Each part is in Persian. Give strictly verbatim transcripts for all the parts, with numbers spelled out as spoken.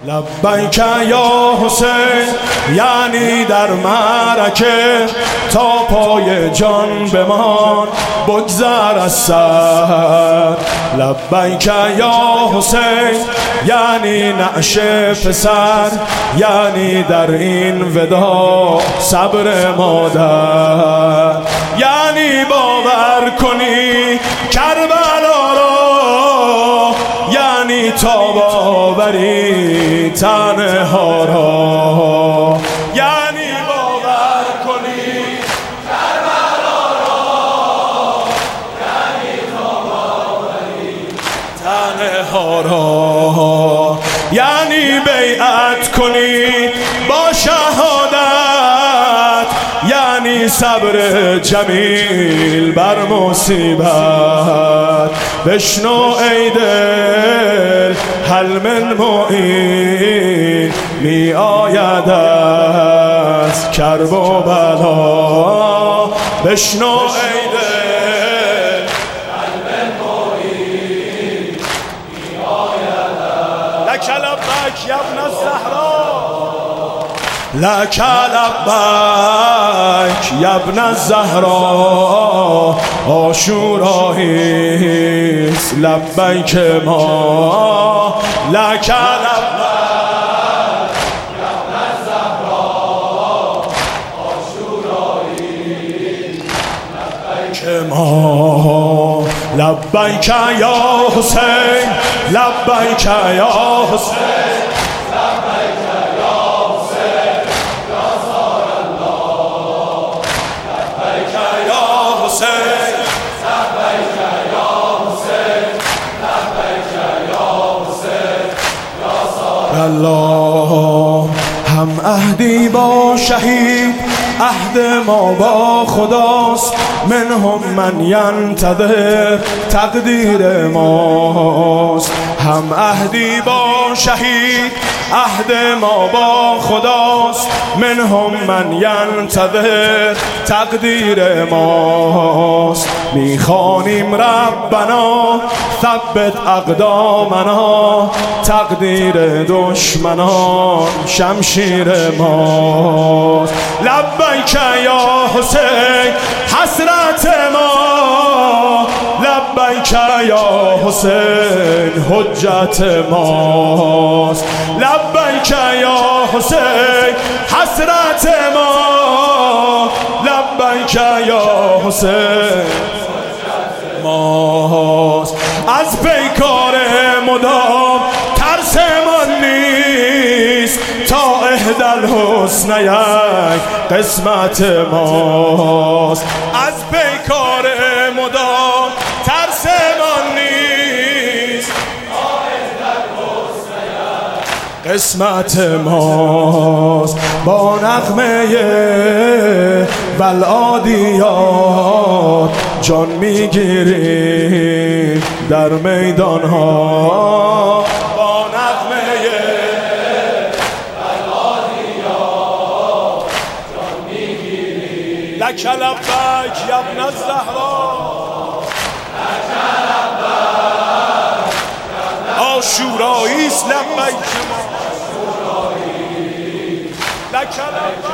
لبیک یا حسین یعنی در معرکه تا پای جان بمان بگذر از سر. لبیک یا حسین یعنی نعش پسر، یعنی در این ودا صبر مادر، یعنی باور کنی کربلا را، یعنی تاب آوری تنها را، یعنی باور کنی کربلا را، یعنی تاب آوری تنها را، یعنی بیعت کنی با شهادت، یعنی صبر جمیل بر مصیبت. بشنو ای دل هل من معین می آید از کرب و بلا. بشنو ای دل هل من معین می آید لک لبیک یا ابن الزهرا، لک لبیک یا ابن الزهرا. عاشوراییست لبیک ما، لک لبیک یا ابن الزهرا. عاشوراییست لبیک ما، لبیک یا حسین، لبیک یا حسین، الله. هم عهدی با شهید عهد ما با خداست، منهم من ینتظر تقدیر ماست. هم عهدی با شهید عهد ما با خداست، منهم من ینتظر تقدیر ماست. میخوانیم ربنا ثبت اقدامنا، تقدیر دشمنان شمشیر ماست. لبیک یا حسین حسرت ما، لبیک یا حسین حجت ماست. لبیک یا حسین حسرت ما، لبیک یا حسین ماست. از پیکار مدام ترسمان نیست، تا احدی الحسنیین قسمت ماست. از پیکار مدام ترسمان نیست، تا احدی الحسنیین قسمت ماست. با نغمه بلعادیات جان میگیریم در میدان ها. با نغمه بلعادیات جان میگیریم. لک لبیک یا ابن الزهرا، لک لبیک. عاشوراییست لبیک ما، لک لبیک.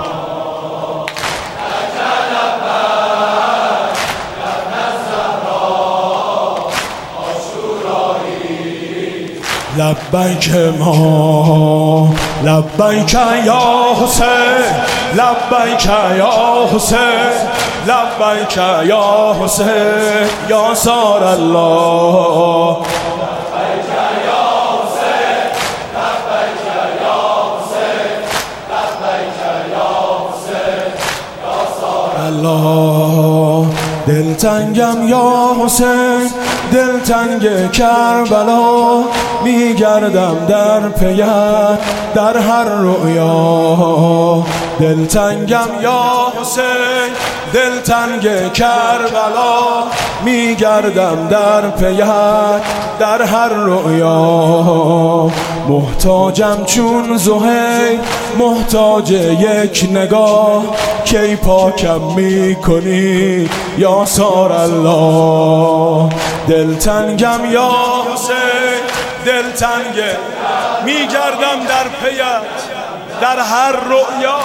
لبیک ما، لبیک یا حسین، لبیک یا حسین، لبیک یا حسین یا سار الله. لبیک یا حسین، لبیک یا حسین، لبیک یا حسین یا سار الله. دلتنگم یا حسین، دلتنگ کربلا، میگردم در پیت در هر رؤیا. دلتنگم یا حسین، دلتنگ کربلا، میگردم در پیت در هر رؤیا. محتاجم چون زهیر، محتاج یک نگاه، کی پاکم میکنی یا سار الله. دلتنگم یا حسین، دلتنگه میگردم در پیت در هر رؤیا،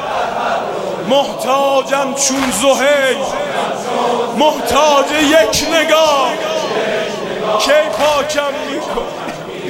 محتاجم چون زهیر محتاج یک نگاه، کی پاکم میکنی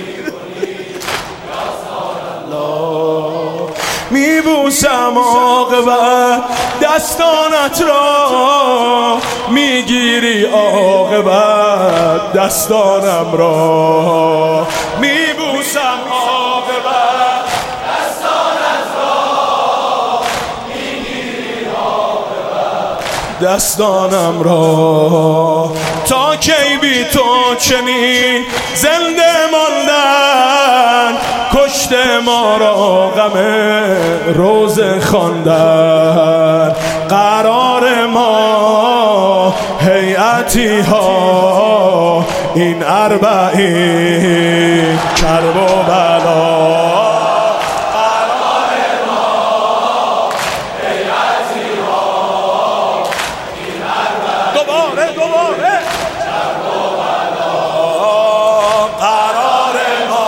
میبوسم عاقبت دستانت را، میگیری عاقبت دستانم را، میبوسم عاقبت دستانت را، میگیری عاقبت دستانم را. تا کی بی تو چنین زنده ماندن، کشته ما را غم روزه خواندن، قرار ما هیئتی ها این اربعین کرب و بلا، قرار ما هیئتی ها این اربعین دوباره دوباره کرب و بلا، قرار ما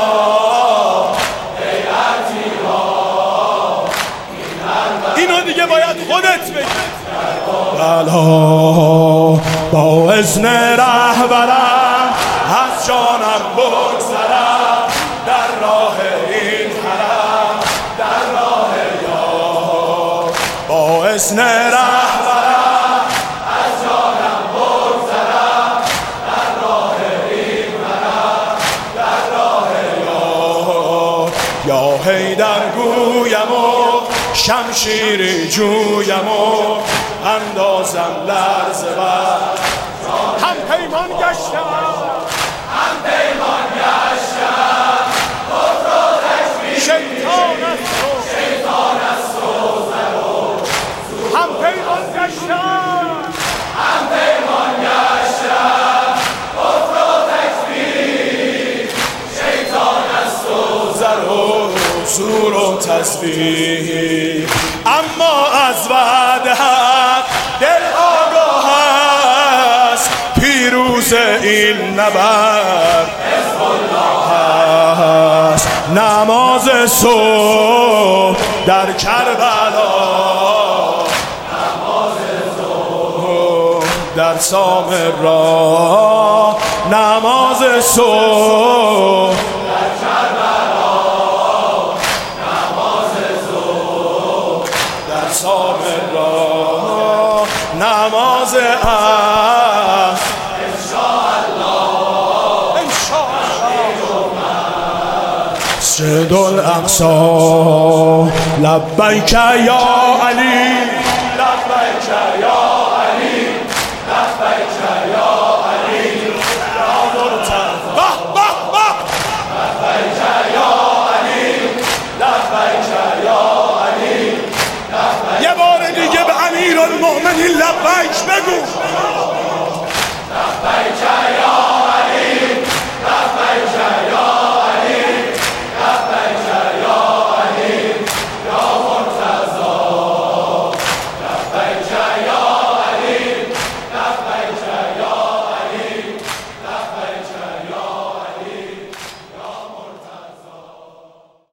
اینو دیگه باید خودت بگی. بلا با اذن رهبرم از جانم بگذرم، در راه این حرم در راه یار، با اذن رهبرم از جانم بگذرم، در راه این حرم در راه یار. یا حیدر گویم و شمشیری جویم و اندازم لرزه بر هم پیمان گشتم، هم پیمان گشتم، کفر و تکفیر شیطان است و شیطان است و زرو، هم پیمان گشتم، هم پیمان گشتم، کفر و تکفیر شیطان است و زرو، زور و تزویر. اما از وعده حق دل آگاه است، پیروز این نبرد حزب الله است. نماز صبح در کربلا، نماز صبح در سامرا، نماز صبح در کربلا، سامرا، نماز عصر انشاءالله انشاءالله. مسجد الاقصی لبیک یا علی.